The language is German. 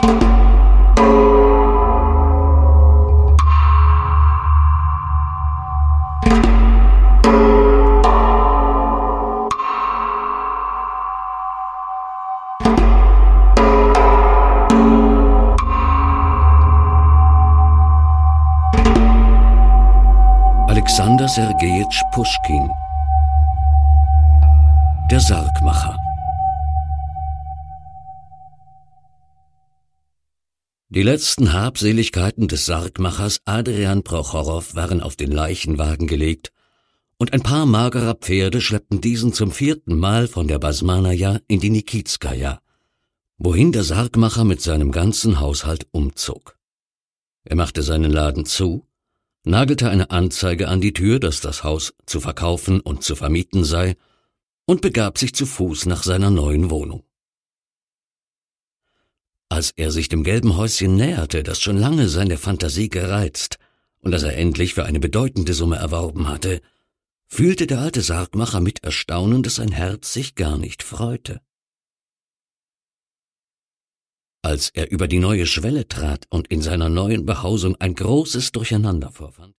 Alexander Sergejitsch Puschkin. Der Sargmacher. Die letzten Habseligkeiten des Sargmachers Adrian Prochorow waren auf den Leichenwagen gelegt, und ein paar magerer Pferde schleppten diesen zum 4. Mal von der Basmanaja in die Nikitskaja, wohin der Sargmacher mit seinem ganzen Haushalt umzog. Er machte seinen Laden zu, nagelte eine Anzeige an die Tür, dass das Haus zu verkaufen und zu vermieten sei, und begab sich zu Fuß nach seiner neuen Wohnung. Als er sich dem gelben Häuschen näherte, das schon lange seine Fantasie gereizt und das er endlich für eine bedeutende Summe erworben hatte, fühlte der alte Sargmacher mit Erstaunen, dass sein Herz sich gar nicht freute. Als er über die neue Schwelle trat und in seiner neuen Behausung ein großes Durcheinander vorfand,